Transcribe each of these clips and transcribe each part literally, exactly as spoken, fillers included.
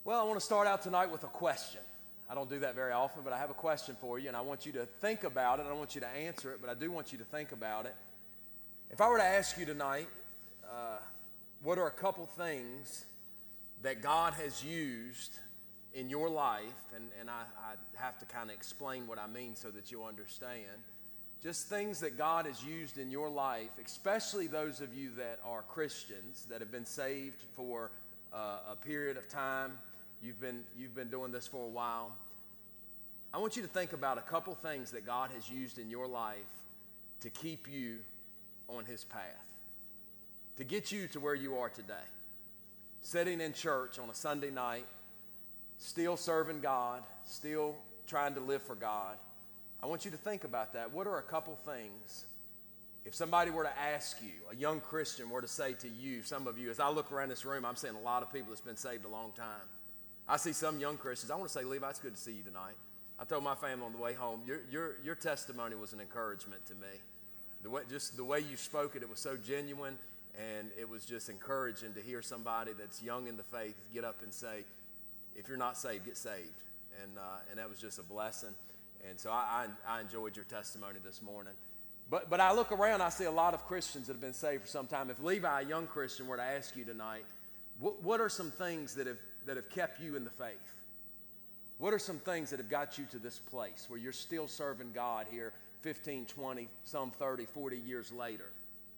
Well, I want to start out tonight with a question. I don't do that very often, but I have a question for you, and I want you to think about it. I don't want you to answer it, but I do want you to think about it. If I were to ask you tonight, uh, what are a couple things that God has used in your life, and, and I, I have to kind of explain what I mean so that you'll understand, just things that God has used in your life, especially those of you that are Christians, that have been saved for uh, a period of time. You've been, you've been doing this for a while. I want you to think about a couple things that God has used in your life to keep you on His path, to get you to where you are today. Sitting in church on a Sunday night, still serving God, still trying to live for God. I want you to think about that. What are a couple things, if somebody were to ask you, a young Christian were to say to you, some of you, as I look around this room, I'm seeing a lot of people that's been saved a long time. I see some young Christians. I want to say, Levi, it's good to see you tonight. I told my family on the way home, your, your, your testimony was an encouragement to me. The way, just the way you spoke it, it was so genuine, and it was just encouraging to hear somebody that's young in the faith get up and say, if you're not saved, get saved. And, uh, and that was just a blessing. And so I, I, I enjoyed your testimony this morning. But, but I look around, I see a lot of Christians that have been saved for some time. If Levi, a young Christian, were to ask you tonight, what, what are some things that have, that have kept you in the faith? What are some things that have got you to this place where you're still serving God here fifteen, twenty, some thirty, forty years later?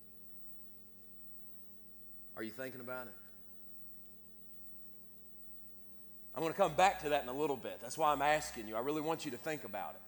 Are you thinking about it? I'm going to come back to that in a little bit. That's why I'm asking you. I really want you to think about it.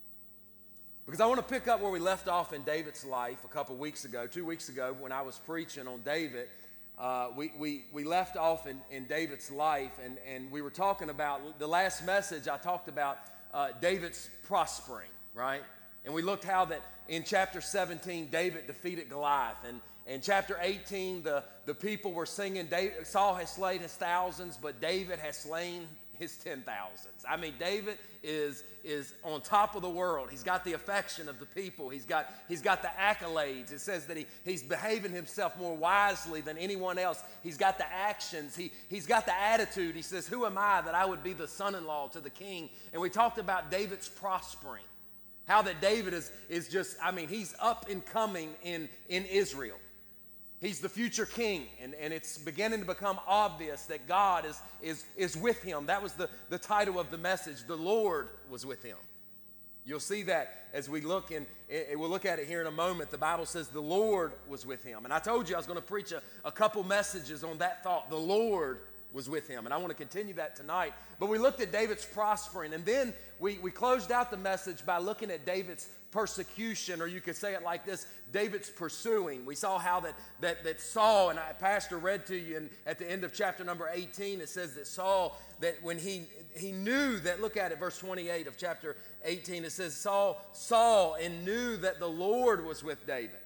Because I want to pick up where we left off in David's life a couple weeks ago, two weeks ago when I was preaching on David. Uh, we, we, we left off in, in David's life, and, and we were talking about, the last message I talked about uh, David's prospering, right? And we looked how that in chapter seventeen, David defeated Goliath. And in chapter eighteen, the, the people were singing, David, Saul has slain his thousands, but David has slain his ten thousands. I mean, David is, is on top of the world. He's got the affection of the people. He's got, he's got the accolades. It says that he, he's behaving himself more wisely than anyone else. He's got the actions. He, he's got the attitude. He says, who am I that I would be the son-in-law to the king? And we talked about David's prospering. How that David is, is just, I mean, he's up and coming in, in Israel. He's the future king, and, and it's beginning to become obvious that God is, is, is with him. That was the, the title of the message. The Lord was with him. You'll see that as we look, and we'll look at it here in a moment. The Bible says the Lord was with him. And I told you I was going to preach a, a couple messages on that thought. The Lord was with him. And I want to continue that tonight. But we looked at David's prospering, and then we, we closed out the message by looking at David's persecution, or you could say it like this, David's pursuing. We saw how that that, that Saul, and I, Pastor read to you in, at the end of chapter number eighteen, it says that Saul, that when he he knew that, look at it, verse twenty-eight of chapter eighteen, it says Saul saw and knew that the Lord was with David.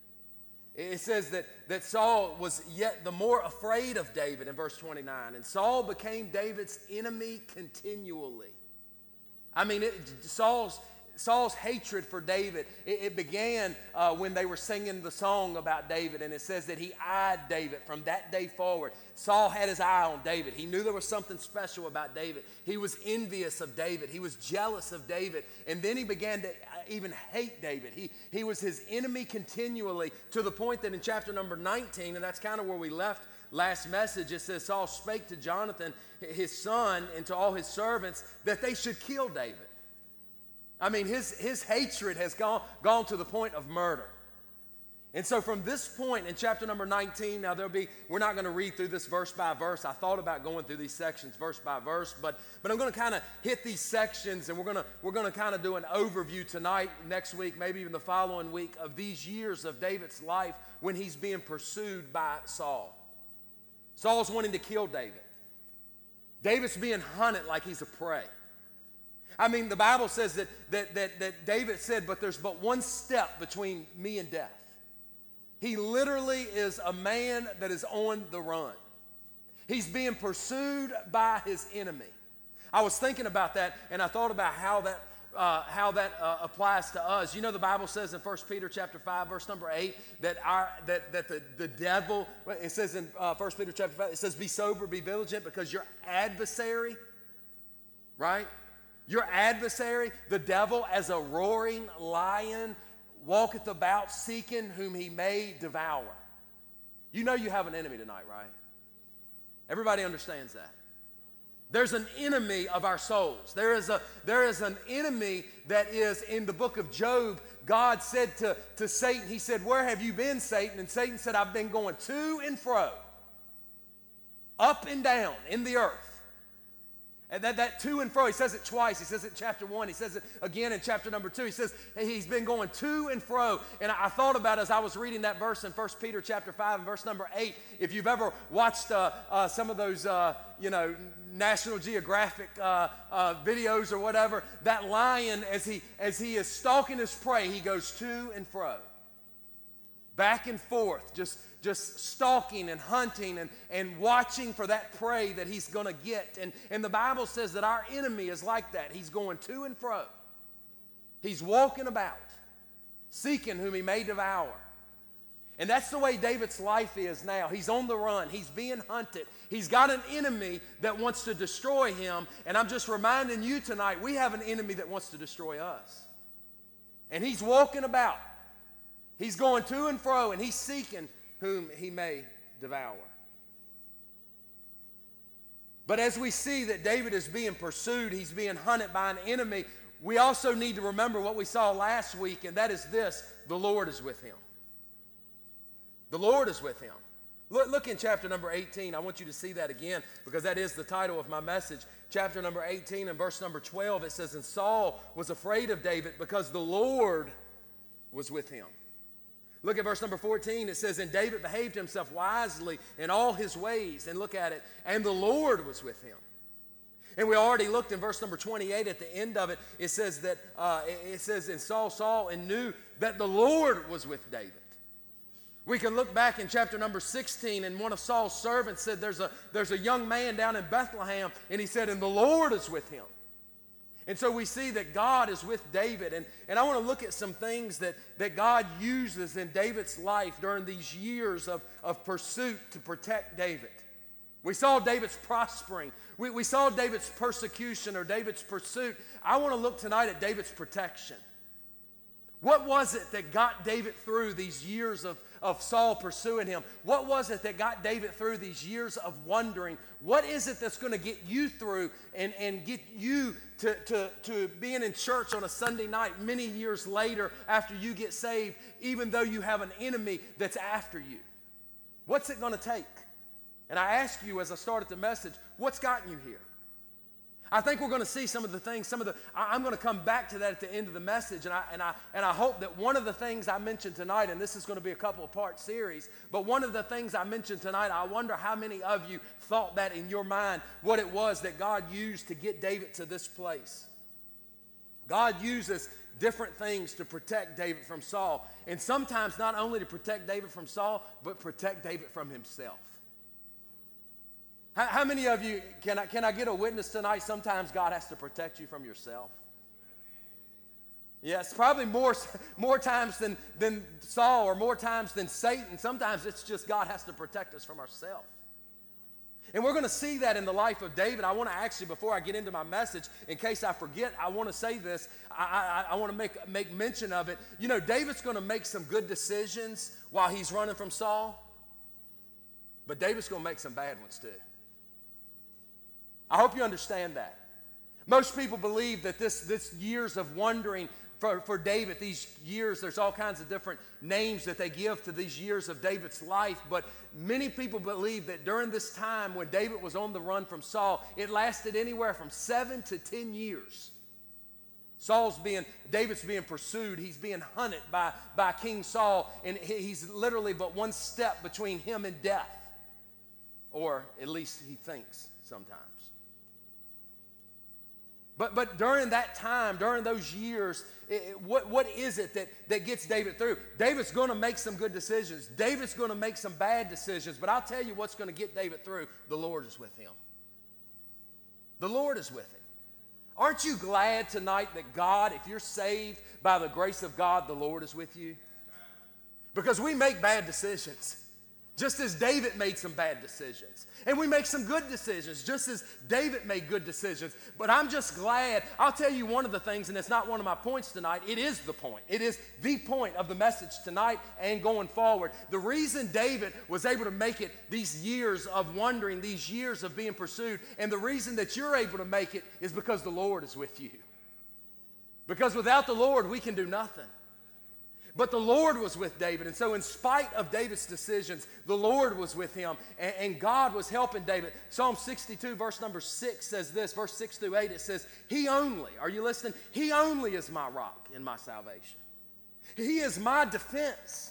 It says that, that Saul was yet the more afraid of David in verse twenty-nine, and Saul became David's enemy continually. I mean, it, Saul's Saul's hatred for David, it, it began uh, when they were singing the song about David, and it says that he eyed David from that day forward. Saul had his eye on David. He knew there was something special about David. He was envious of David. He was jealous of David, and then he began to even hate David. He, he was his enemy continually, to the point that in chapter number nineteen, and that's kind of where we left last message, it says Saul spake to Jonathan, his son, and to all his servants that they should kill David. I mean, his, his hatred has gone, gone to the point of murder. And so from this point in chapter number nineteen, now there'll be, we're not going to read through this verse by verse. I thought about going through these sections verse by verse, but, but I'm going to kind of hit these sections, and we're going to we're going to kind of do an overview tonight, next week, maybe even the following week, of these years of David's life when he's being pursued by Saul. Saul's wanting to kill David. David's being hunted like he's a prey. I mean, the Bible says that, that, that, that David said, but there's but one step between me and death. He literally is a man that is on the run. He's being pursued by his enemy. I was thinking about that, and I thought about how that uh, how that uh, applies to us. You know, the Bible says in First Peter chapter five, verse number eight, that our that that the, the devil, it says in uh, First Peter chapter five, it says, be sober, be vigilant, because your adversary, right? Your adversary, the devil, as a roaring lion, walketh about seeking whom he may devour. You know you have an enemy tonight, right? Everybody understands that. There's an enemy of our souls. There is a there is an enemy that is in the book of Job. God said to, to Satan, he said, where have you been, Satan? And Satan said, I've been going to and fro, up and down in the earth. And that, that to and fro, he says it twice. He says it in chapter one. He says it again in chapter number two. He says hey, he's been going to and fro. And I, I thought about it as I was reading that verse in First Peter chapter five and verse number eight. If you've ever watched uh, uh, some of those, uh, you know, National Geographic uh, uh, videos or whatever, that lion, as he, as he is stalking his prey, he goes to and fro, back and forth, just just stalking and hunting and, and watching for that prey that he's going to get. And, and the Bible says that our enemy is like that. He's going to and fro. He's walking about, seeking whom he may devour. And that's the way David's life is now. He's on the run. He's being hunted. He's got an enemy that wants to destroy him. And I'm just reminding you tonight, we have an enemy that wants to destroy us. And he's walking about. He's going to and fro, and he's seeking whom he may devour. But as we see that David is being pursued, he's being hunted by an enemy, we also need to remember what we saw last week, and that is this: the Lord is with him. The Lord is with him. Look, look in chapter number eighteen. I want you to see that again, because that is the title of my message. Chapter number eighteen and verse number twelve, it says, and Saul was afraid of David because the Lord was with him. Look at verse number fourteen. It says, and David behaved himself wisely in all his ways. And look at it. And the Lord was with him. And we already looked in verse number twenty-eight at the end of it. It says that, uh, it says, and Saul saw and knew that the Lord was with David. We can look back in chapter number sixteen, and one of Saul's servants said, there's a, there's a young man down in Bethlehem. And he said, and the Lord is with him. And so we see that God is with David. And, and I want to look at some things that, that God uses in David's life during these years of, of pursuit to protect David. We saw David's prospering. We, we saw David's persecution or David's pursuit. I want to look tonight at David's protection. What was it that got David through these years of, of Saul pursuing him? What was it that got David through these years of wondering? What is it that's going to get you through and, and get you to, to, to being in church on a Sunday night many years later after you get saved, even though you have an enemy that's after you? What's it going to take? And I ask you as I started the message, what's gotten you here? I think we're going to see some of the things, some of the, I, I'm going to come back to that at the end of the message, and I, and, I, and I hope that one of the things I mentioned tonight, and this is going to be a couple of part series, but one of the things I mentioned tonight, I wonder how many of you thought that in your mind, what it was that God used to get David to this place. God uses different things to protect David from Saul, and sometimes not only to protect David from Saul, but protect David from himself. How, how many of you, can I, can I get a witness tonight? Sometimes God has to protect you from yourself. Yes, probably more, more times than, than Saul or more times than Satan. Sometimes it's just God has to protect us from ourselves. And we're going to see that in the life of David. I want to actually, before I get into my message, in case I forget, I want to say this. I, I, I want to make, make mention of it. You know, David's going to make some good decisions while he's running from Saul, but David's going to make some bad ones too. I hope you understand that. Most people believe that this, this years of wandering for, for David, these years, there's all kinds of different names that they give to these years of David's life, but many people believe that during this time when David was on the run from Saul, it lasted anywhere from seven to ten years. Saul's being, David's being pursued. He's being hunted by, by King Saul, and he's literally but one step between him and death, or at least he thinks sometimes. But, but during that time, during those years, it, it, what, what is it that, that gets David through? David's going to make some good decisions. David's going to make some bad decisions. But I'll tell you what's going to get David through. The Lord is with him. The Lord is with him. Aren't you glad tonight that God, if you're saved by the grace of God, the Lord is with you? Because we make bad decisions, just as David made some bad decisions. And we make some good decisions, just as David made good decisions. But I'm just glad. I'll tell you one of the things, and it's not one of my points tonight. It is the point. It is the point of the message tonight and going forward. The reason David was able to make it these years of wandering, these years of being pursued, and the reason that you're able to make it is because the Lord is with you. Because without the Lord, we can do nothing. But the Lord was with David, and so in spite of David's decisions, the Lord was with him, and, and God was helping David. Psalm sixty-two, verse number six says this, verse six through eight, it says, He only, are you listening? He only is my rock in my salvation. He is my defense.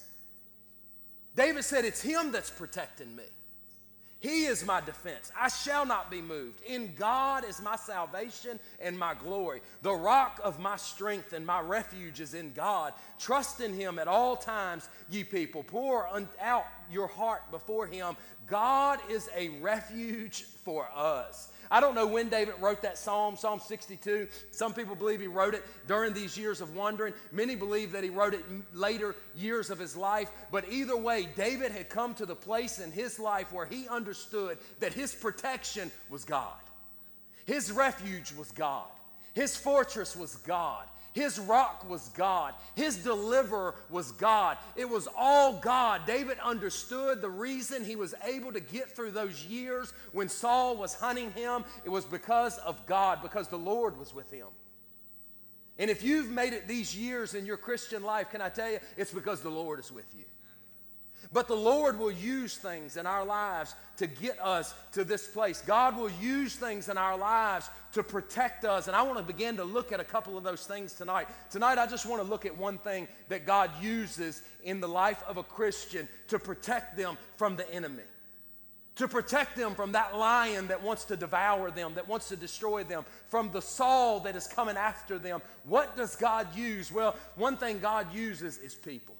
David said, it's Him that's protecting me. He is my defense. I shall not be moved. In God is my salvation and my glory. The rock of my strength and my refuge is in God. Trust in Him at all times, ye people. Pour out your heart before Him. God is a refuge for us. I don't know when David wrote that psalm, Psalm sixty-two. Some people believe he wrote it during these years of wandering. Many believe that he wrote it in later years of his life. But either way, David had come to the place in his life where he understood that his protection was God. His refuge was God. His fortress was God. His rock was God. His deliverer was God. It was all God. David understood the reason he was able to get through those years when Saul was hunting him. It was because of God, because the Lord was with him. And if you've made it these years in your Christian life, can I tell you, it's because the Lord is with you. But the Lord will use things in our lives to get us to this place. God will use things in our lives to protect us. And I want to begin to look at a couple of those things tonight. Tonight, I just want to look at one thing that God uses in the life of a Christian to protect them from the enemy. To protect them from that lion that wants to devour them, that wants to destroy them, from the Saul that is coming after them. What does God use? Well, one thing God uses is people.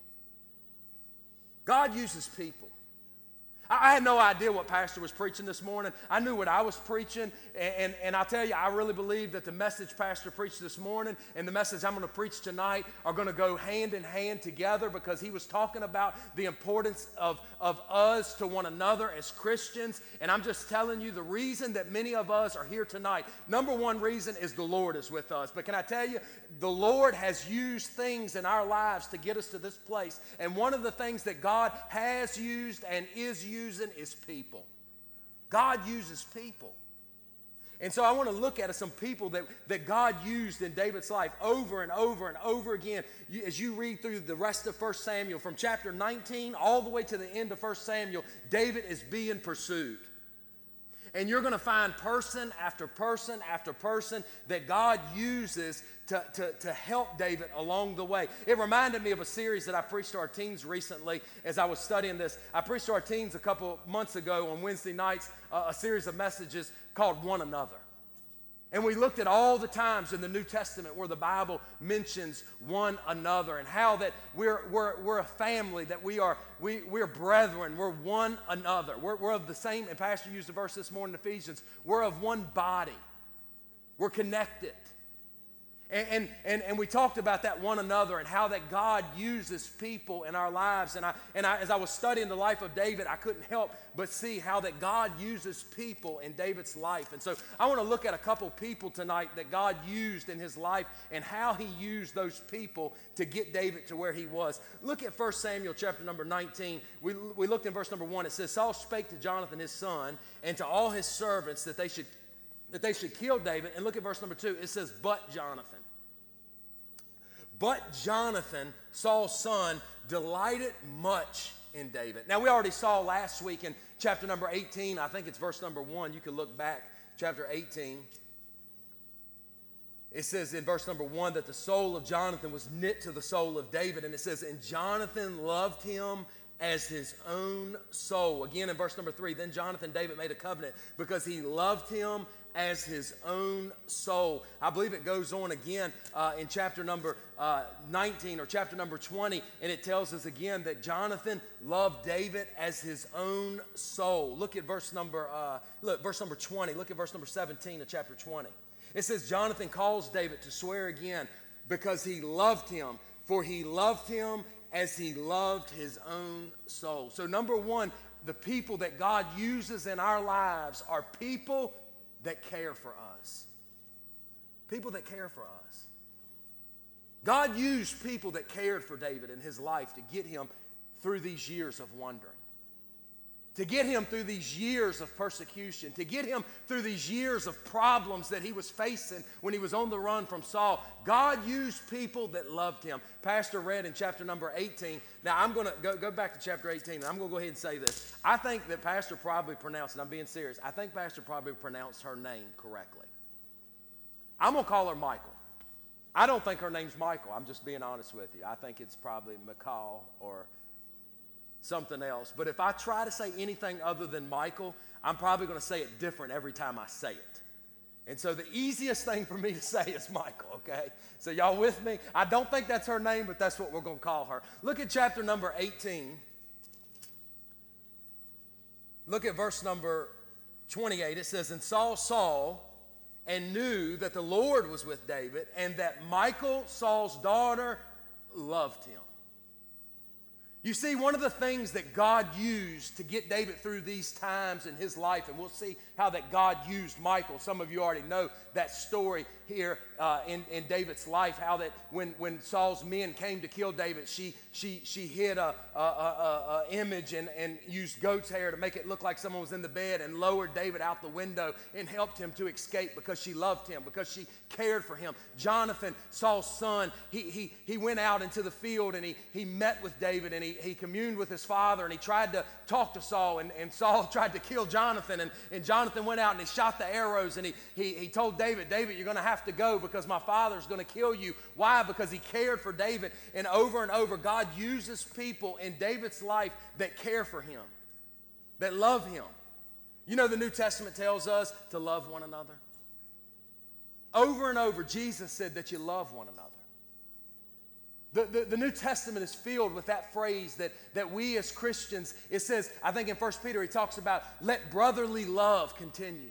God uses people. I had no idea what Pastor was preaching this morning. I knew what I was preaching, and, and, and I'll tell you, I really believe that the message Pastor preached this morning and the message I'm going to preach tonight are going to go hand in hand together, because he was talking about the importance of, of us to one another as Christians. And I'm just telling you, the reason that many of us are here tonight, number one reason is the Lord is with us. But can I tell you, the Lord has used things in our lives to get us to this place. And one of the things that God has used and is using is people. God uses people. And so I want to look at some people that, that God used in David's life over and over and over again. You, as you read through the rest of First Samuel, from chapter nineteen all the way to the end of First Samuel, David is being pursued. And you're going to find person after person after person that God uses to, to, to help David along the way. It reminded me of a series that I preached to our teens recently as I was studying this. I preached to our teens a couple months ago on Wednesday nights, uh, a series of messages called One Another. And we looked at all the times in the New Testament where the Bible mentions one another, and how that we're, we're, we're a family, that we are, we, we're brethren, we're one another. We're, we're of the same, and Pastor used a verse this morning in Ephesians, we're of one body. We're connected. And, and, and, and we talked about that one another and how that God uses people in our lives. And, I, and I, as I was studying the life of David, I couldn't help but see how that God uses people in David's life. And so I want to look at a couple people tonight that God used in his life and how he used those people to get David to where he was. Look at First Samuel chapter number nineteen. We, we looked in verse number one. It says, Saul spake to Jonathan his son and to all his servants that they should that they should kill David. And look at verse number two. It says, but Jonathan. But Jonathan, Saul's son, delighted much in David. Now, we already saw last week in chapter number eighteen, I think it's verse number one. You can look back, chapter eighteen. It says in verse number one that the soul of Jonathan was knit to the soul of David. And it says, and Jonathan loved him as his own soul. Again, in verse number three, then Jonathan, David made a covenant because he loved him as his own soul. I believe it goes on again uh, in chapter number uh, nineteen or chapter number twenty, and it tells us again that Jonathan loved David as his own soul. Look at verse number, uh, look, verse number twenty. Look at verse number seventeen of chapter twenty. It says, Jonathan calls David to swear again because he loved him, for he loved him as he loved his own soul. So number one, the people that God uses in our lives are people that care for us. People that care for us. God used people that cared for David in his life to get him through these years of wandering, to get him through these years of persecution, to get him through these years of problems that he was facing when he was on the run from Saul. God used people that loved him. Pastor read in chapter number eighteen. Now, I'm going to go, go back to chapter eighteen, and I'm going to go ahead and say this. I think that Pastor probably pronounced, and I'm being serious, I think Pastor probably pronounced her name correctly. I'm going to call her Michael. I don't think her name's Michael. I'm just being honest with you. I think it's probably McCall or something else. But if I try to say anything other than Michael, I'm probably going to say it different every time I say it. And so the easiest thing for me to say is Michael, okay? So y'all with me? I don't think that's her name, but that's what we're going to call her. Look at chapter number eighteen. Look at verse number twenty-eight. It says, and Saul saw and knew that the Lord was with David, and that Michal, Saul's daughter, loved him. You see, one of the things that God used to get David through these times in his life, and we'll see how that God used Michal. Some of you already know that story here uh, in, in David's life, how that when, when Saul's men came to kill David, she, she, she hid a, a, a, a image and, and used goat's hair to make it look like someone was in the bed and lowered David out the window and helped him to escape because she loved him, because she cared for him. Jonathan, Saul's son, he, he, he went out into the field and he, he met with David and he, he communed with his father and he tried to talk to Saul, and, and Saul tried to kill Jonathan, and, and Jonathan went out and he shot the arrows, and he, he, he told David, David, you're going to have to go because my father's going to kill you. Why? Because he cared for David. And over and over, God uses people in David's life that care for him, that love him. You know, the New Testament tells us to love one another. Over and over, Jesus said that you love one another. The, the, the New Testament is filled with that phrase that, that we as Christians, it says, I think in First Peter, he talks about, let brotherly love continue.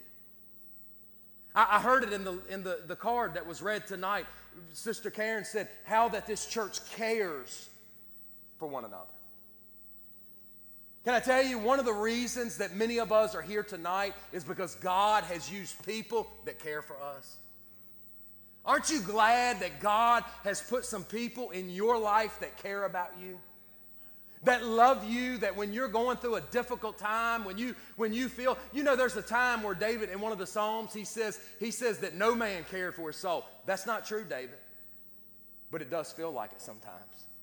I, I heard it in, the, in the, the card that was read tonight. Sister Karen said, how that this church cares for one another. Can I tell you, one of the reasons that many of us are here tonight is because God has used people that care for us. Aren't you glad that God has put some people in your life that care about you? That love you, that when you're going through a difficult time, when you when you feel, you know, there's a time where David, in one of the Psalms, he says, he says that no man cared for his soul. That's not true, David. But it does feel like it sometimes.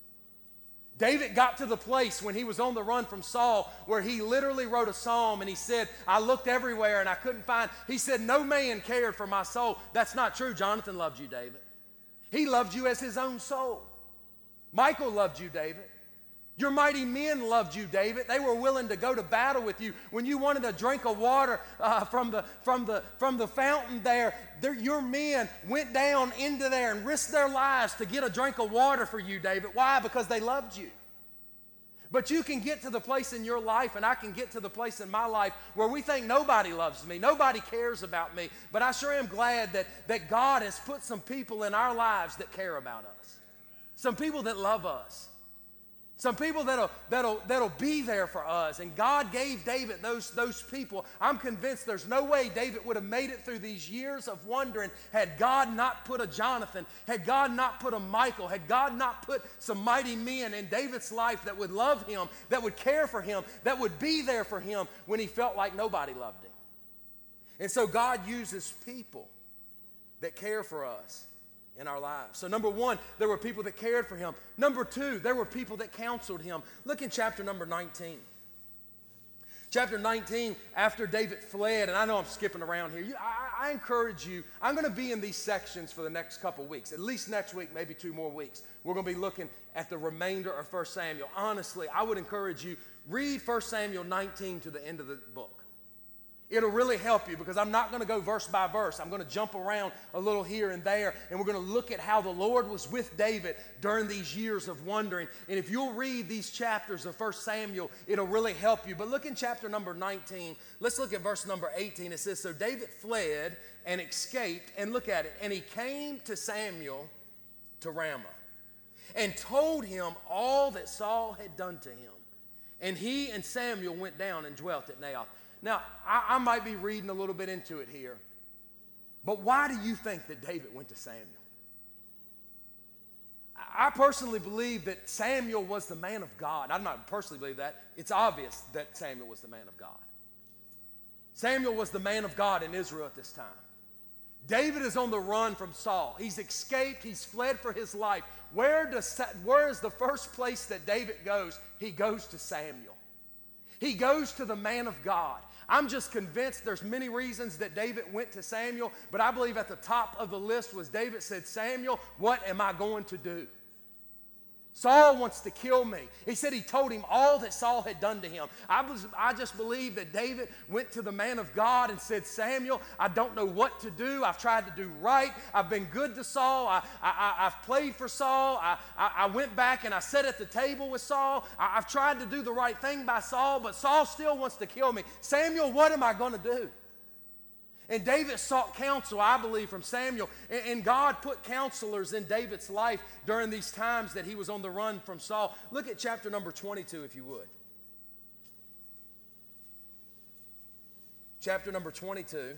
David got to the place when he was on the run from Saul where he literally wrote a psalm and he said, I looked everywhere and I couldn't find, he said, no man cared for my soul. That's not true. Jonathan loved you, David. He loved you as his own soul. Michal loved you, David. Your mighty men loved you, David. They were willing to go to battle with you. When you wanted a drink of water uh, from, the, from, the, from the fountain there, your men went down into there and risked their lives to get a drink of water for you, David. Why? Because they loved you. But you can get to the place in your life, and I can get to the place in my life where we think nobody loves me, nobody cares about me. But I sure am glad that, that God has put some people in our lives that care about us. Some people that love us. Some people that'll, that'll, that'll be there for us. And God gave David those, those people. I'm convinced there's no way David would have made it through these years of wandering had God not put a Jonathan, had God not put a Michal, had God not put some mighty men in David's life that would love him, that would care for him, that would be there for him when he felt like nobody loved him. And so God uses people that care for us in our lives. So number one, there were people that cared for him. Number two, there were people that counseled him. Look in chapter number nineteen. Chapter nineteen, after David fled, and I know I'm skipping around here, you, I, I encourage you, I'm going to be in these sections for the next couple weeks, at least next week, maybe two more weeks. We're going to be looking at the remainder of First Samuel. Honestly, I would encourage you, read First Samuel nineteen to the end of the book. It'll really help you because I'm not going to go verse by verse. I'm going to jump around a little here and there, and we're going to look at how the Lord was with David during these years of wandering. And if you'll read these chapters of First Samuel, it'll really help you. But look in chapter number nineteen. Let's look at verse number eighteen. It says, so David fled and escaped, and look at it, and he came to Samuel to Ramah and told him all that Saul had done to him. And he and Samuel went down and dwelt at Naioth. Now, I, I might be reading a little bit into it here, but why do you think that David went to Samuel? I, I personally believe that Samuel was the man of God. I do not personally believe that. It's obvious that Samuel was the man of God. Samuel was the man of God in Israel at this time. David is on the run from Saul. He's escaped. He's fled for his life. Where, does, where is the first place that David goes? He goes to Samuel. He goes to the man of God. I'm just convinced there's many reasons that David went to Samuel, but I believe at the top of the list was David said, Samuel, what am I going to do? Saul wants to kill me. He said he told him all that Saul had done to him. I, was, I just believe that David went to the man of God and said, Samuel, I don't know what to do. I've tried to do right. I've been good to Saul. I, I, I've played for Saul. I, I, I went back and I sat at the table with Saul. I, I've tried to do the right thing by Saul, but Saul still wants to kill me. Samuel, what am I going to do? And David sought counsel, I believe, from Samuel. And God put counselors in David's life during these times that he was on the run from Saul. Look at chapter number twenty-two, if you would. Chapter number twenty-two.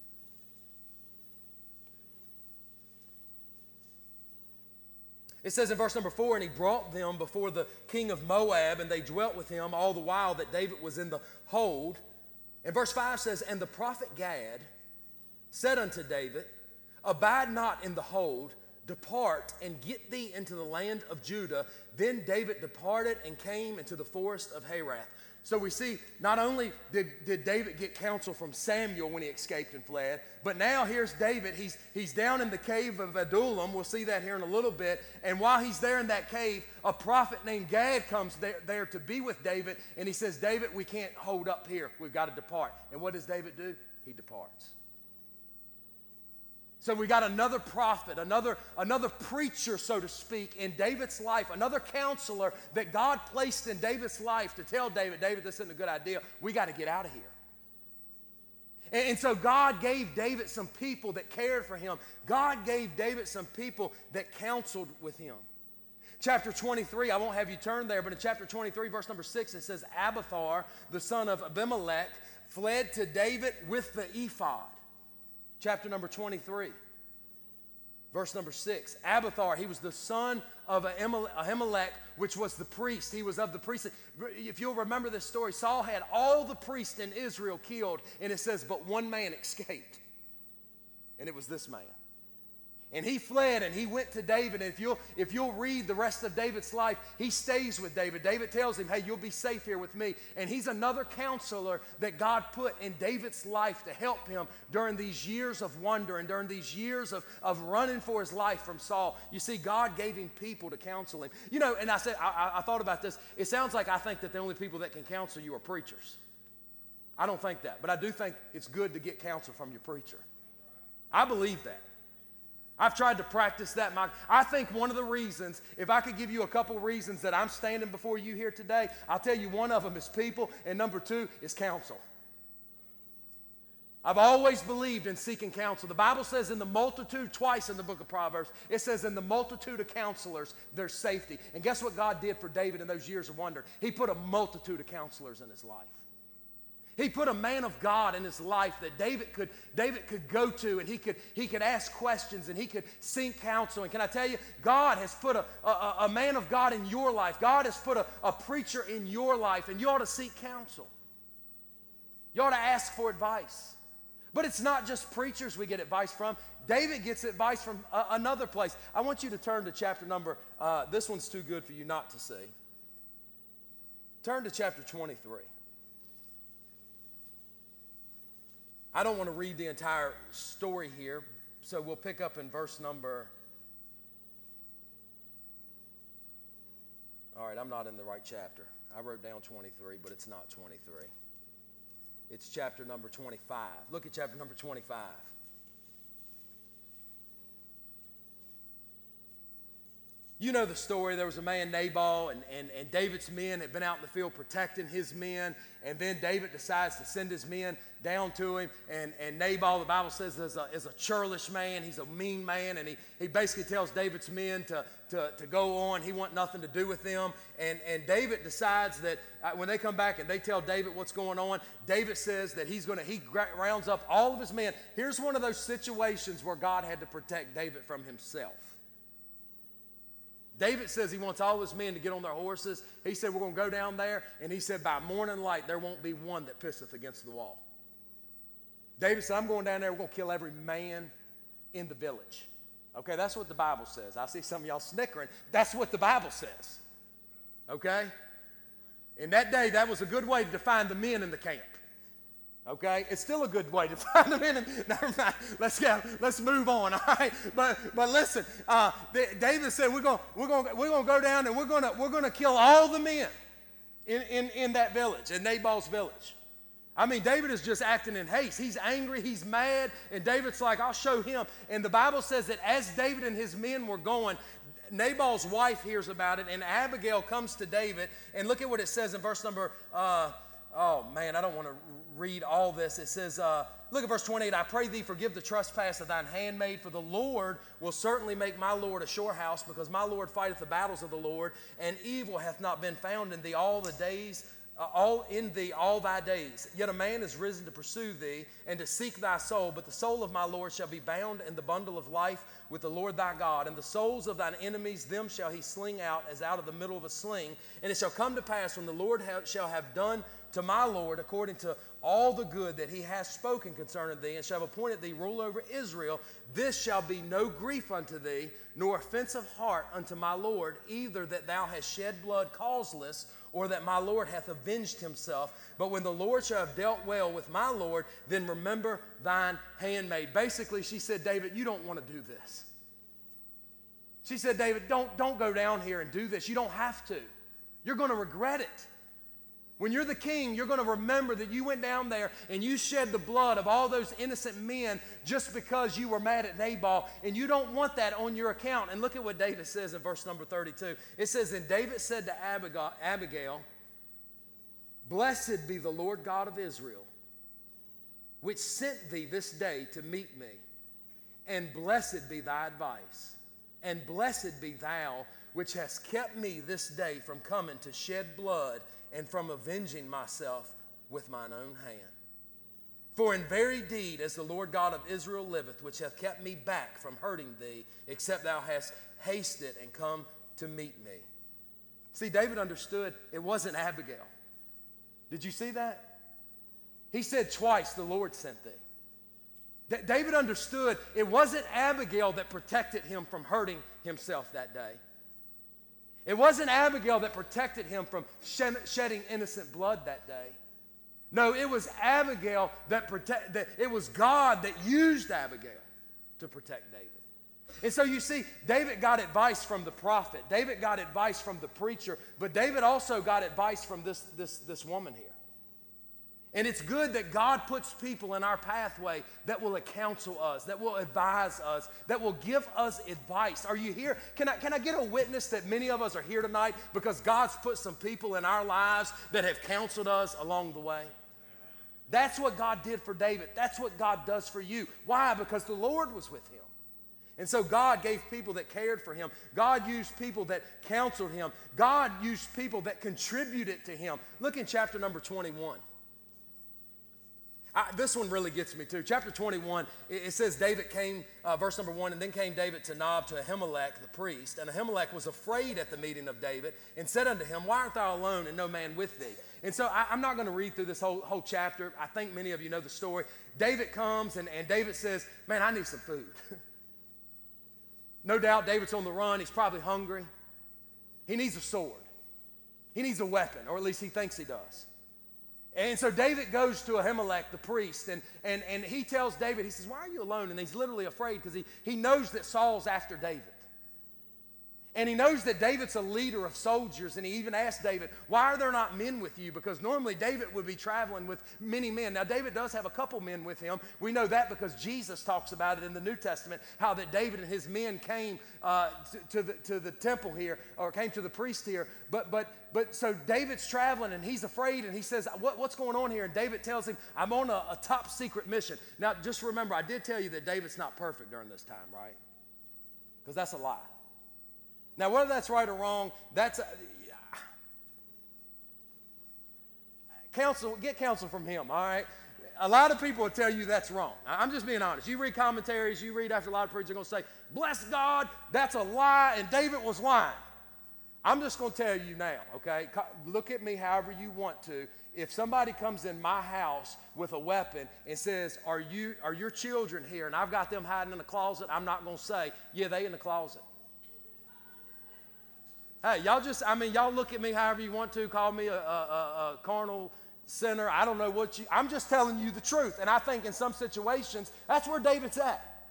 It says in verse number four, and he brought them before the king of Moab, and they dwelt with him all the while that David was in the hold. And verse five says, and the prophet Gad said unto David, abide not in the hold, depart and get thee into the land of Judah. Then David departed and came into the forest of Herath. So we see not only did, did David get counsel from Samuel when he escaped and fled, but now here's David. He's, he's down in the cave of Adullam. We'll see that here in a little bit. And while he's there in that cave, a prophet named Gad comes there, there to be with David. And he says, David, we can't hold up here. We've got to depart. And what does David do? He departs. So we got another prophet, another, another preacher, so to speak, in David's life, another counselor that God placed in David's life to tell David, David, this isn't a good idea. We got to get out of here. And, and so God gave David some people that cared for him. God gave David some people that counseled with him. Chapter twenty-three, I won't have you turn there, but in chapter twenty-three, verse number six, it says, Abiathar, the son of Abimelech, fled to David with the ephod. Chapter number twenty-three, verse number six. Abiathar, he was the son of Ahimelech, which was the priest. He was of the priest. If you'll remember this story, Saul had all the priests in Israel killed, and it says, but one man escaped, and it was this man. And he fled and he went to David. And if you'll, if you'll read the rest of David's life, he stays with David. David tells him, hey, you'll be safe here with me. And he's another counselor that God put in David's life to help him during these years of wonder and during these years of, of running for his life from Saul. You see, God gave him people to counsel him. You know, and I said, I, I thought about this. It sounds like I think that the only people that can counsel you are preachers. I don't think that. But I do think it's good to get counsel from your preacher. I believe that. I've tried to practice that. My, I think one of the reasons, if I could give you a couple reasons that I'm standing before you here today, I'll tell you one of them is people, and number two is counsel. I've always believed in seeking counsel. The Bible says in the multitude, twice in the book of Proverbs, it says in the multitude of counselors, there's safety. And guess what God did for David in those years of wonder? He put a multitude of counselors in his life. He put a man of God in his life that David could, David could go to, and he could, he could ask questions, and he could seek counsel. And can I tell you, God has put a, a, a man of God in your life. God has put a, a preacher in your life, and you ought to seek counsel. You ought to ask for advice. But it's not just preachers we get advice from. David gets advice from uh, another place. I want you to turn to chapter number, uh, this one's too good for you not to see. Turn to chapter twenty-three. I don't want to read the entire story here, so we'll pick up in verse number... All right, I'm not in the right chapter. I wrote down twenty-three, but it's not twenty-three. It's chapter number twenty-five. Look at chapter number twenty-five. You know the story. There was a man, Nabal, and, and, and David's men had been out in the field protecting his men. And then David decides to send his men down to him. And, and Nabal, the Bible says, is a, is a churlish man. He's a mean man. And he, he basically tells David's men to, to, to go on. He wants nothing to do with them. And, and David decides that uh, when they come back and they tell David what's going on, David says that he's going to, he rounds up all of his men. Here's one of those situations where God had to protect David from himself. David says he wants all his men to get on their horses. He said, we're going to go down there. And he said, by morning light, there won't be one that pisseth against the wall. David said, I'm going down there. We're going to kill every man in the village. Okay, that's what the Bible says. I see some of y'all snickering. That's what the Bible says. Okay? In that day, that was a good way to define the men in the camp. Okay, it's still a good way to find them in. Never mind. Let's go. Let's move on. All right, but but listen. Uh, David said we're going we're going we're going to go down and we're going to we're going to kill all the men in, in in that village, in Nabal's village. I mean, David is just acting in haste. He's angry. He's mad, and David's like, I'll show him. And the Bible says that as David and his men were going, Nabal's wife hears about it, and Abigail comes to David. And look at what it says in verse number. Uh, oh man, I don't want to read all this. It says, uh, look at verse twenty-eight. I pray thee forgive the trespass of thine handmaid, for the Lord will certainly make my Lord a sure house, because my Lord fighteth the battles of the Lord, and evil hath not been found in thee all the days, uh, all in thee all thy days. Yet a man is risen to pursue thee, and to seek thy soul, but the soul of my Lord shall be bound in the bundle of life with the Lord thy God, and the souls of thine enemies, them shall he sling out as out of the middle of a sling. And it shall come to pass, when the Lord ha- shall have done to my Lord according to all the good that he hath spoken concerning thee, and shall have appointed thee rule over Israel, this shall be no grief unto thee, nor offense of heart unto my Lord, either that thou hast shed blood causeless, or that my Lord hath avenged himself. But when the Lord shall have dealt well with my Lord, then remember thine handmaid. Basically, she said, David, you don't want to do this. She said, David, don't, don't go down here and do this. You don't have to. You're going to regret it. When you're the king, you're going to remember that you went down there and you shed the blood of all those innocent men just because you were mad at Nabal, and you don't want that on your account. And look at what David says in verse number thirty-two. It says, and David said to Abigail, Abigail, blessed be the Lord God of Israel, which sent thee this day to meet me, and blessed be thy advice, and blessed be thou, which hast kept me this day from coming to shed blood, and from avenging myself with mine own hand. For in very deed, as the Lord God of Israel liveth, which hath kept me back from hurting thee, except thou hast hasted and come to meet me. See, David understood it wasn't Abigail. Did you see that? He said twice, the Lord sent thee. D- David understood it wasn't Abigail that protected him from hurting himself that day. It wasn't Abigail that protected him from shedding innocent blood that day. No, it was Abigail that protect. That it was God that used Abigail to protect David. And so you see, David got advice from the prophet. David got advice from the preacher. But David also got advice from this, this, this woman here. And it's good that God puts people in our pathway that will counsel us, that will advise us, that will give us advice. Are you here? Can I, can I get a witness that many of us are here tonight because God's put some people in our lives that have counseled us along the way? That's what God did for David. That's what God does for you. Why? Because the Lord was with him. And so God gave people that cared for him. God used people that counseled him. God used people that contributed to him. Look in chapter number twenty-one. I, this one really gets me too. Chapter twenty-one, it, it says David came, uh, verse number one, and then came David to Nob to Ahimelech the priest. And Ahimelech was afraid at the meeting of David and said unto him, why art thou alone and no man with thee? And so I, I'm not going to read through this whole, whole chapter. I think many of you know the story. David comes and, and David says, man, I need some food. No doubt David's on the run. He's probably hungry. He needs a sword. He needs a weapon, or at least he thinks he does. And so David goes to Ahimelech, the priest, and, and, and he tells David, he says, why are you alone? And he's literally afraid because he, he knows that Saul's after David. And he knows that David's a leader of soldiers, and he even asked David, why are there not men with you? Because normally David would be traveling with many men. Now, David does have a couple men with him. We know that because Jesus talks about it in the New Testament, how that David and his men came uh, to, to, the, to the temple here, or came to the priest here. But, but, but so David's traveling, and he's afraid, and he says, what, what's going on here? And David tells him, I'm on a, a top secret mission. Now, just remember, I did tell you that David's not perfect during this time, right? Because that's a lie. Now, whether that's right or wrong, that's a, counsel. Get counsel from him, all right? A lot of people will tell you that's wrong. I'm just being honest. You read commentaries, you read after a lot of preachers are going to say, bless God, that's a lie, and David was lying. I'm just going to tell you now, okay? Look at me however you want to. If somebody comes in my house with a weapon and says, are you, are your children here, and I've got them hiding in the closet, I'm not going to say, yeah, they in the closet. Hey, y'all just, I mean, y'all look at me however you want to, call me a, a, a, a carnal sinner. I don't know what you, I'm just telling you the truth. And I think in some situations, that's where David's at.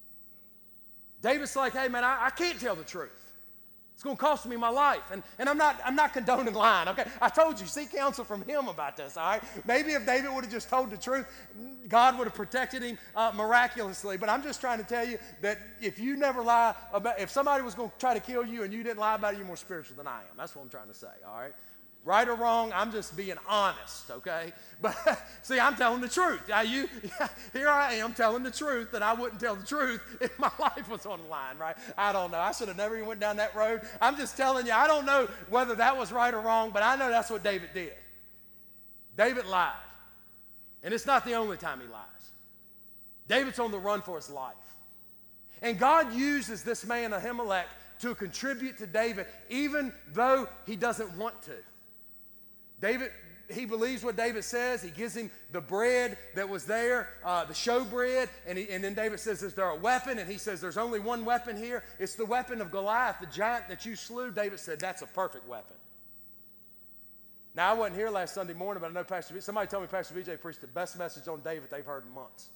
David's like, hey, man, I, I can't tell the truth. It's going to cost me my life. And, and I'm not I'm not condoning lying, okay? I told you, seek counsel from him about this, all right? Maybe if David would have just told the truth, God would have protected him uh, miraculously. But I'm just trying to tell you that if you never lie about, if somebody was going to try to kill you and you didn't lie about it, you're more spiritual than I am. That's what I'm trying to say, all right? Right or wrong, I'm just being honest, okay? But see, I'm telling the truth. Now you, here I am telling the truth that I wouldn't tell the truth if my life was on the line, right? I don't know. I should have never even went down that road. I'm just telling you, I don't know whether that was right or wrong, but I know that's what David did. David lied. And it's not the only time he lies. David's on the run for his life. And God uses this man, Ahimelech, to contribute to David, even though he doesn't want to. David, he believes what David says. He gives him the bread that was there, uh, the show bread, and, he, and then David says, is there a weapon? And he says, there's only one weapon here. It's the weapon of Goliath, the giant that you slew. David said, that's a perfect weapon. Now, I wasn't here last Sunday morning, but I know Pastor V, somebody told me Pastor V J preached the best message on David they've heard in months.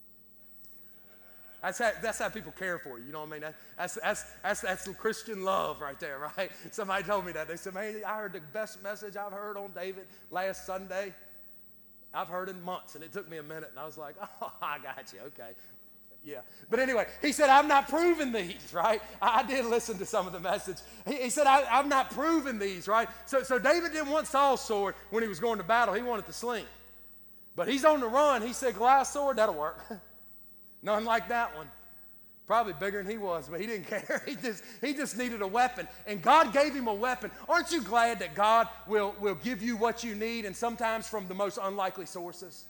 That's how, that's how people care for you, you know what I mean? That, that's, that's, that's, that's some Christian love right there, right? Somebody told me that. They said, man, I heard the best message I've heard on David last Sunday. I've heard in months, and it took me a minute, and I was like, oh, I got you, okay. Yeah. But anyway, he said, I've not proven these, right? I, I did listen to some of the message. He, he said, I, I've not proven these, right? So, so David didn't want Saul's sword when he was going to battle. He wanted the sling. But he's on the run. He said, Goliath's sword, that'll work. None like that one. Probably bigger than he was, but he didn't care. He just, he just needed a weapon. And God gave him a weapon. Aren't you glad that God will, will give you what you need, and sometimes from the most unlikely sources?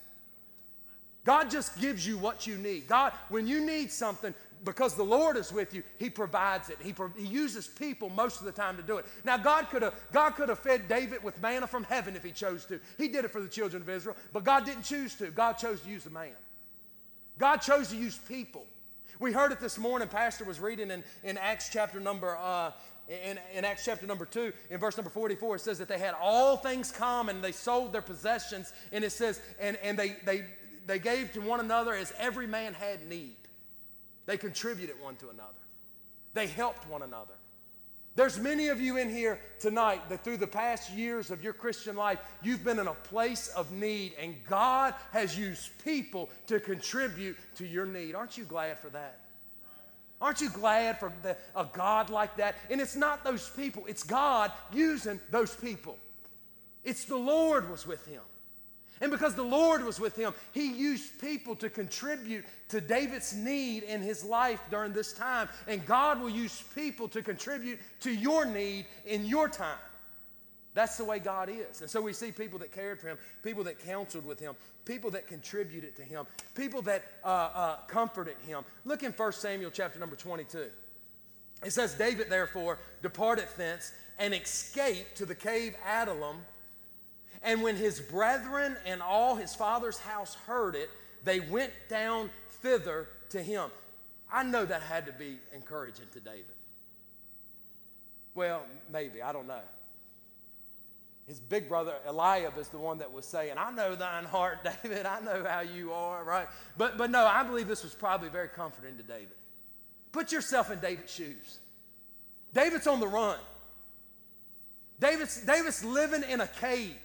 God just gives you what you need. God, when you need something, because the Lord is with you, he provides it. He, he uses people most of the time to do it. Now, God could have God could have fed David with manna from heaven if he chose to. He did it for the children of Israel, but God didn't choose to. God chose to use a man. God chose to use people. We heard it this morning. Pastor was reading in, in Acts chapter number uh, in, in Acts chapter number two, in verse number forty-four. It says that they had all things common. They sold their possessions, and it says, and, and they they they gave to one another as every man had need. They contributed one to another. They helped one another. There's many of you in here tonight that through the past years of your Christian life, you've been in a place of need, and God has used people to contribute to your need. Aren't you glad for that? Aren't you glad for the, a God like that? And it's not those people. It's God using those people. It's the Lord was with him. And because the Lord was with him, he used people to contribute to David's need in his life during this time. And God will use people to contribute to your need in your time. That's the way God is. And so we see people that cared for him, people that counseled with him, people that contributed to him, people that uh, uh, comforted him. Look in First Samuel chapter number twenty-two. It says, David therefore departed thence and escaped to the cave Adullam. And when his brethren and all his father's house heard it, they went down thither to him. I know that had to be encouraging to David. Well, maybe, I don't know. His big brother Eliab is the one that was saying, I know thine heart, David. I know how you are, right? But, but no, I believe this was probably very comforting to David. Put yourself in David's shoes. David's on the run. David's, David's living in a cave.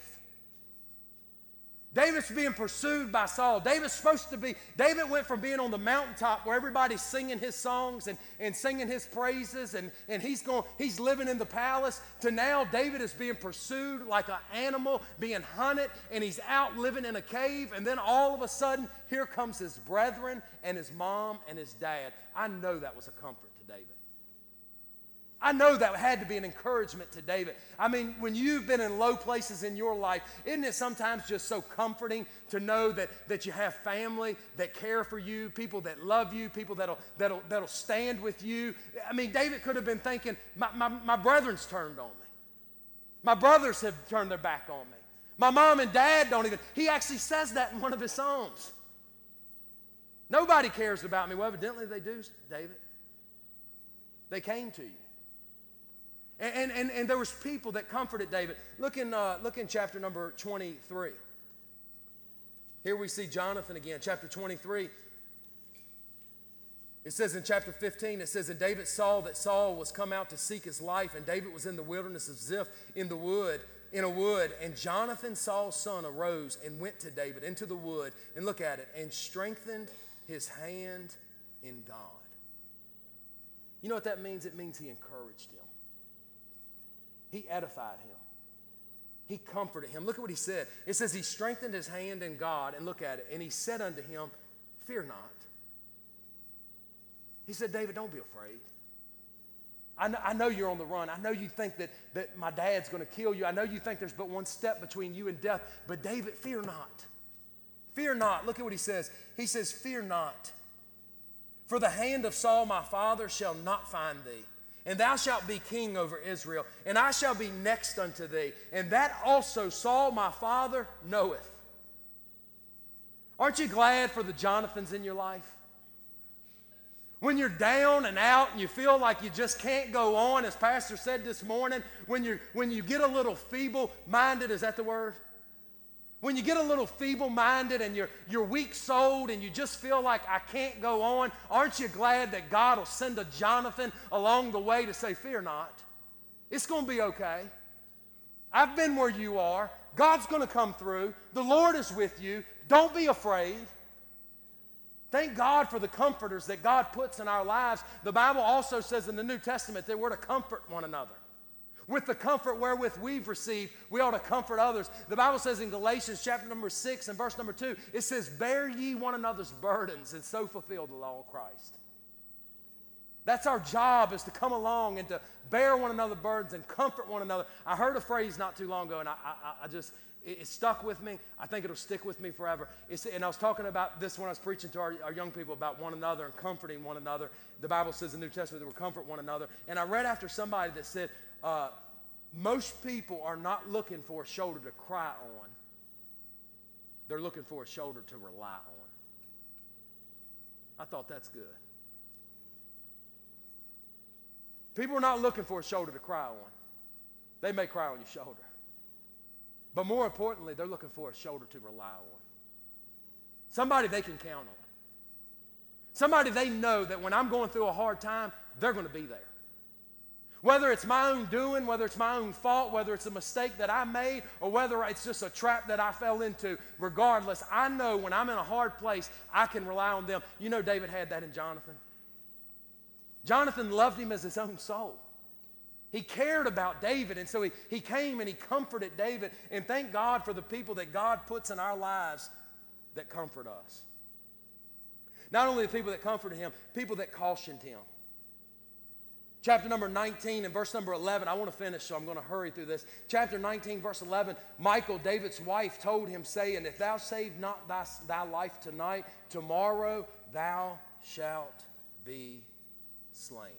David's being pursued by Saul. David's supposed to be, David went from being on the mountaintop where everybody's singing his songs and, and singing his praises and, and he's going, he's living in the palace, to now David is being pursued like an animal, being hunted, and he's out living in a cave. And then all of a sudden, here comes his brethren and his mom and his dad. I know that was a comfort to David. I know that had to be an encouragement to David. I mean, when you've been in low places in your life, isn't it sometimes just so comforting to know that, that you have family that care for you, people that love you, people that'll, that'll, that'll stand with you? I mean, David could have been thinking, my, my, my brethren's turned on me. My brothers have turned their back on me. My mom and dad don't even. He actually says that in one of his Psalms. Nobody cares about me. Well, evidently they do, David. They came to you. And, and, and there was people that comforted David. Look in, uh, look in chapter number twenty-three. Here we see Jonathan again, chapter twenty-three. It says in chapter fifteen, it says, and David saw that Saul was come out to seek his life, and David was in the wilderness of Ziph in the wood, in a wood. And Jonathan, Saul's son, arose and went to David into the wood, and look at it, and strengthened his hand in God. You know what that means? It means he encouraged him. He edified him. He comforted him. Look at what he said. It says he strengthened his hand in God, and look at it, and he said unto him, fear not. He said, David, don't be afraid. I know, I know you're on the run. I know you think that, that my dad's going to kill you. I know you think there's but one step between you and death, but David, fear not. Fear not. Look at what he says. He says, fear not. For the hand of Saul my father shall not find thee. And thou shalt be king over Israel, and I shall be next unto thee. And that also Saul my father knoweth. Aren't you glad for the Jonathans in your life? When you're down and out and you feel like you just can't go on, as Pastor said this morning, when, you're, when you get a little feeble-minded, is that the word? When you get a little feeble-minded and you're, you're weak-souled and you just feel like I can't go on, aren't you glad that God will send a Jonathan along the way to say, fear not. It's going to be okay. I've been where you are. God's going to come through. The Lord is with you. Don't be afraid. Thank God for the comforters that God puts in our lives. The Bible also says in the New Testament that we're to comfort one another. With the comfort wherewith we've received, we ought to comfort others. The Bible says in Galatians chapter number six and verse number two, it says, bear ye one another's burdens and so fulfill the law of Christ. That's our job, is to come along and to bear one another's burdens and comfort one another. I heard a phrase not too long ago, and I, I, I just, it, it stuck with me. I think it'll stick with me forever. It's, and I was talking about this when I was preaching to our, our young people about one another and comforting one another. The Bible says in the New Testament that we comfort one another. And I read after somebody that said, Uh, most people are not looking for a shoulder to cry on. They're looking for a shoulder to rely on. I thought that's good. People are not looking for a shoulder to cry on. They may cry on your shoulder. But more importantly, they're looking for a shoulder to rely on. Somebody they can count on. Somebody they know that when I'm going through a hard time, they're going to be there. Whether it's my own doing, whether it's my own fault, whether it's a mistake that I made, or whether it's just a trap that I fell into, regardless, I know when I'm in a hard place, I can rely on them. You know David had that in Jonathan. Jonathan loved him as his own soul. He cared about David, and so he, he came and he comforted David. And thank God for the people that God puts in our lives that comfort us. Not only the people that comforted him, people that cautioned him. Chapter number nineteen and verse number eleven. I want to finish, so I'm going to hurry through this. Chapter nineteen, verse eleven. Michal, David's wife, told him, saying, if thou save not thy, thy life tonight, tomorrow thou shalt be slain.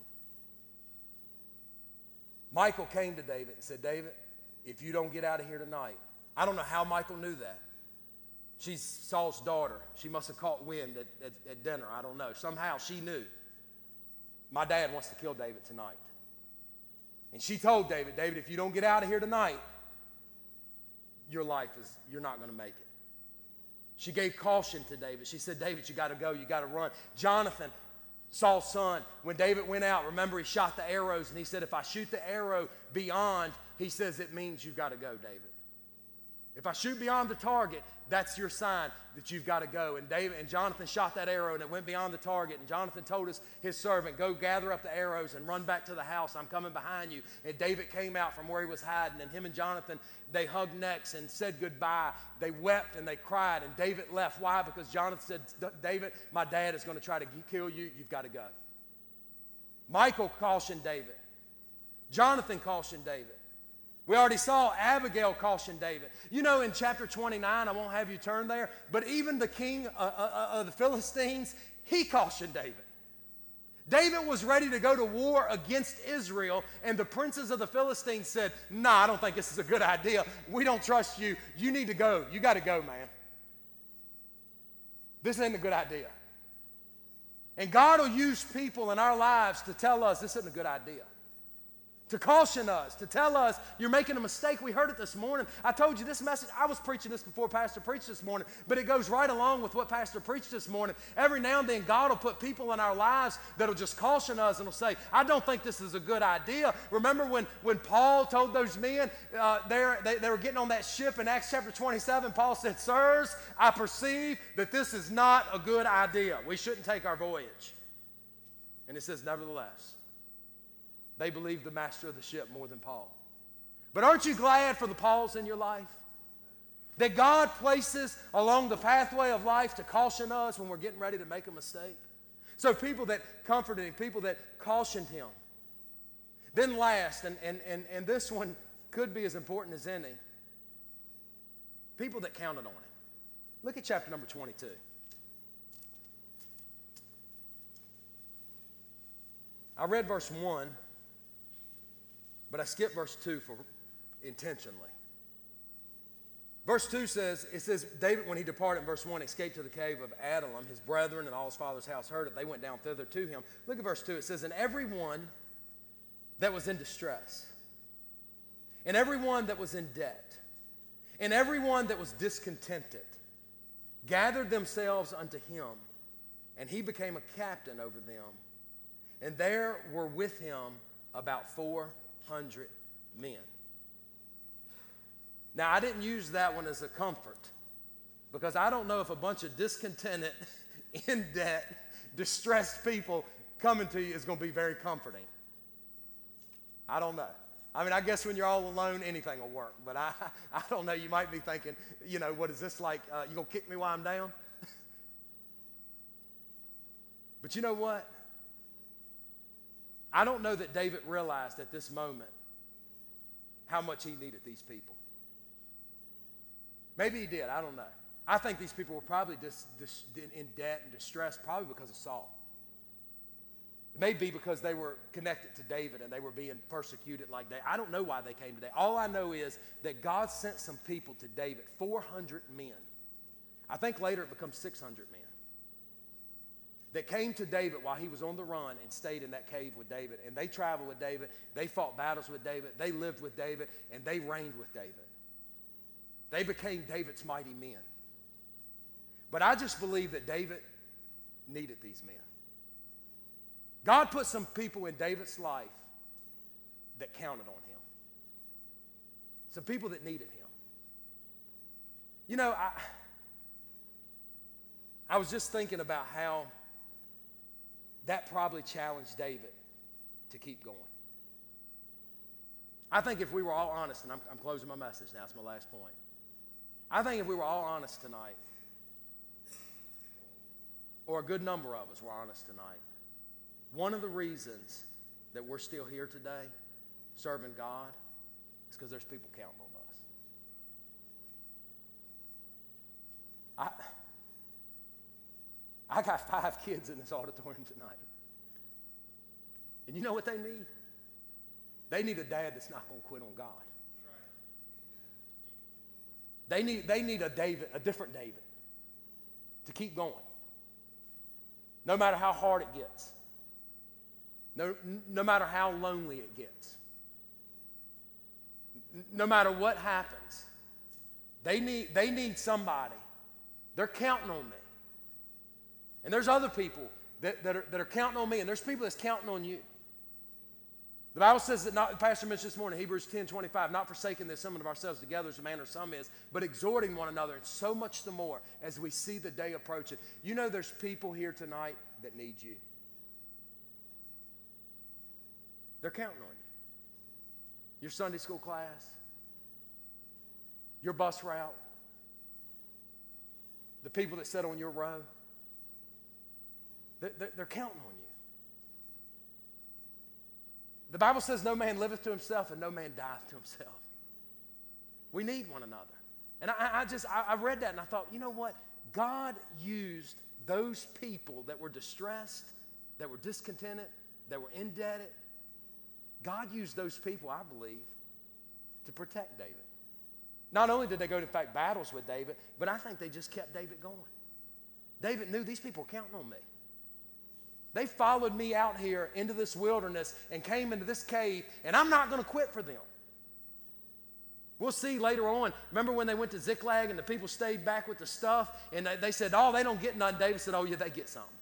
Michal came to David and said, David, if you don't get out of here tonight. I don't know how Michal knew that. She's Saul's daughter. She must have caught wind at, at, at dinner. I don't know. Somehow she knew. My dad wants to kill David tonight. And she told David, David, if you don't get out of here tonight, your life is, you're not going to make it. She gave caution to David. She said, David, you got to go. You got to run. Jonathan, Saul's son, when David went out, remember he shot the arrows, and he said, if I shoot the arrow beyond, he says it means you've got to go, David. If I shoot beyond the target, that's your sign that you've got to go. And David and Jonathan shot that arrow, and it went beyond the target. And Jonathan told his, his servant, go gather up the arrows and run back to the house. I'm coming behind you. And David came out from where he was hiding, and him and Jonathan, they hugged necks and said goodbye. They wept and they cried, and David left. Why? Because Jonathan said, David, my dad is going to try to kill you. You've got to go. Michal cautioned David. Jonathan cautioned David. We already saw Abigail caution David. You know, in chapter twenty-nine, I won't have you turn there, but even the king uh, uh, of the Philistines, he cautioned David. David was ready to go to war against Israel, and the princes of the Philistines said, nah, I don't think this is a good idea. We don't trust you. You need to go. You got to go, man. This ain't a good idea. And God will use people in our lives to tell us this isn't a good idea. To caution us, to tell us you're making a mistake. We heard it this morning. I told you this message, I was preaching this before Pastor preached this morning, but it goes right along with what Pastor preached this morning. Every now and then, God will put people in our lives that'll just caution us and will say, I don't think this is a good idea. Remember when, when Paul told those men, uh, they, they were getting on that ship in Acts chapter twenty-seven, Paul said, sirs, I perceive that this is not a good idea. We shouldn't take our voyage. And it says, nevertheless, they believed the master of the ship more than Paul. But aren't you glad for the Pauls in your life? That God places along the pathway of life to caution us when we're getting ready to make a mistake. So people that comforted him, people that cautioned him. Then last, and, and, and, and this one could be as important as any, people that counted on him. Look at chapter number twenty-two. I read verse one. But I skipped verse two for intentionally. Verse two says, it says, David, when he departed in verse one, escaped to the cave of Adullam. His brethren and all his father's house heard it. They went down thither to him. Look at verse two. It says, and everyone that was in distress, and everyone that was in debt, and everyone that was discontented, gathered themselves unto him, and he became a captain over them. And there were with him about four hundred men. Now, I didn't use that one as a comfort because I don't know if a bunch of discontented, in debt, distressed people coming to you is going to be very comforting. I don't know. I mean, I guess when you're all alone, anything will work. But I, I don't know. You might be thinking, you know, what is this like? Uh, you going to kick me while I'm down? But you know what? I don't know that David realized at this moment how much he needed these people. Maybe he did, I don't know. I think these people were probably dis, dis, in debt and distressed probably because of Saul. It may be because they were connected to David and they were being persecuted like that. I don't know why they came to David. All I know is that God sent some people to David, four hundred men. I think later it becomes six hundred men. That came to David while he was on the run and stayed in that cave with David. And they traveled with David. They fought battles with David. They lived with David. And they reigned with David. They became David's mighty men. But I just believe that David needed these men. God put some people in David's life that counted on him. Some people that needed him. You know, I, I was just thinking about how that probably challenged David to keep going. I think if we were all honest, and I'm, I'm closing my message now, it's my last point. I think if we were all honest tonight, or a good number of us were honest tonight, one of the reasons that we're still here today serving God is because there's people counting on us. I... I got five kids in this auditorium tonight. And you know what they need? They need a dad that's not going to quit on God. They need, they need a David, a different David, to keep going. No matter how hard it gets. No, no matter how lonely it gets. No matter what happens. They need, they need somebody. They're counting on me. And there's other people that, that, are, that are counting on me, and there's people that's counting on you. The Bible says that, not, Pastor mentioned this morning, Hebrews ten twenty-five, not forsaking the assembling of ourselves together as a manner of some is, but exhorting one another, and so much the more as we see the day approaching. You know there's people here tonight that need you. They're counting on you. Your Sunday school class, your bus route, the people that sit on your row, they're, they're counting on you. The Bible says no man liveth to himself and no man dieth to himself. We need one another. And I, I just, I, I read that and I thought, you know what? God used those people that were distressed, that were discontented, that were indebted. God used those people, I believe, to protect David. Not only did they go to fight battles with David, but I think they just kept David going. David knew these people were counting on me. They followed me out here into this wilderness and came into this cave, and I'm not going to quit for them. We'll see later on. Remember when they went to Ziklag and the people stayed back with the stuff, and they, they said, oh, they don't get none. David said, oh, yeah, they get something.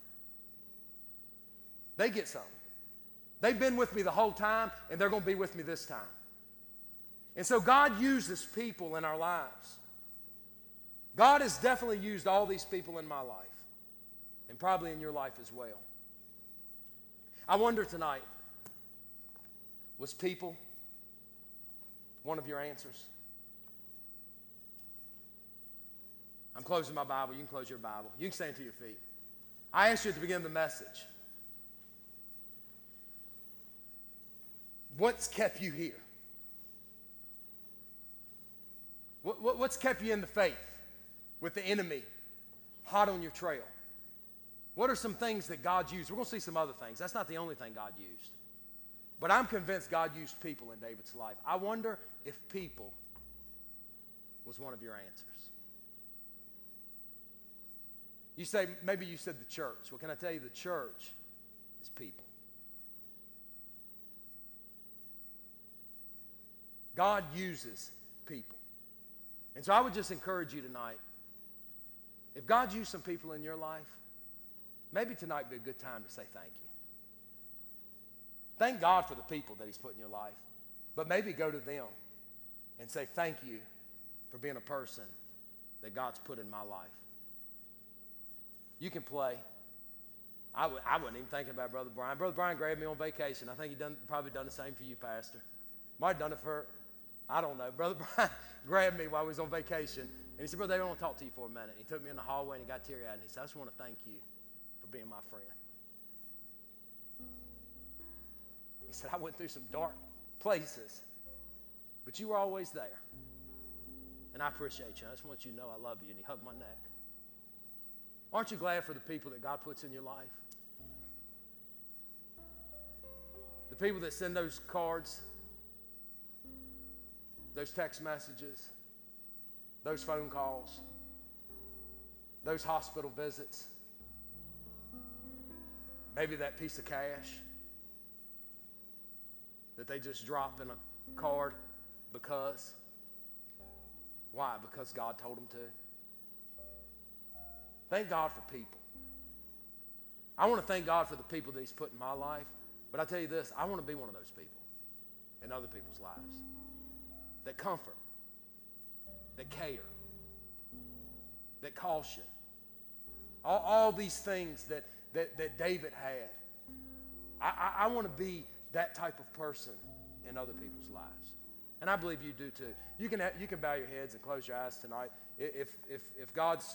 They get something. They've been with me the whole time, and they're going to be with me this time. And so God uses people in our lives. God has definitely used all these people in my life, and probably in your life as well. I wonder tonight, was people one of your answers? I'm closing my Bible. You can close your Bible. You can stand to your feet. I asked you at the beginning of the message, what's kept you here? What, what, what's kept you in the faith with the enemy hot on your trail? What are some things that God used? We're going to see some other things. That's not the only thing God used. But I'm convinced God used people in David's life. I wonder if people was one of your answers. You say, maybe you said the church. Well, can I tell you, the church is people. God uses people. And so I would just encourage you tonight, if God used some people in your life, maybe tonight would be a good time to say thank you. Thank God for the people that he's put in your life. But maybe go to them and say thank you for being a person that God's put in my life. You can play. I, w- I wasn't even thinking about Brother Brian. Brother Brian grabbed me on vacation. I think he done probably done the same for you, Pastor. Might have done it for, I don't know. Brother Brian grabbed me while we was on vacation. And he said, Brother, I want to talk to you for a minute. He took me in the hallway and he got teary-eyed. And he said, I just want to thank you for being my friend. He said, I went through some dark places, but you were always there. And I appreciate you. I just want you to know I love you. And he hugged my neck. Aren't you glad for the people that God puts in your life? The people that send those cards, those text messages, those phone calls, those hospital visits, maybe that piece of cash that they just drop in a card because. Why? Because God told them to. Thank God for people. I want to thank God for the people that he's put in my life, but I tell you this, I want to be one of those people in other people's lives that comfort, that care, that caution. All, all these things that, that, that David had. I, I, I want to be that type of person in other people's lives. And I believe you do too. You can, you can bow your heads and close your eyes tonight. If, if, if God's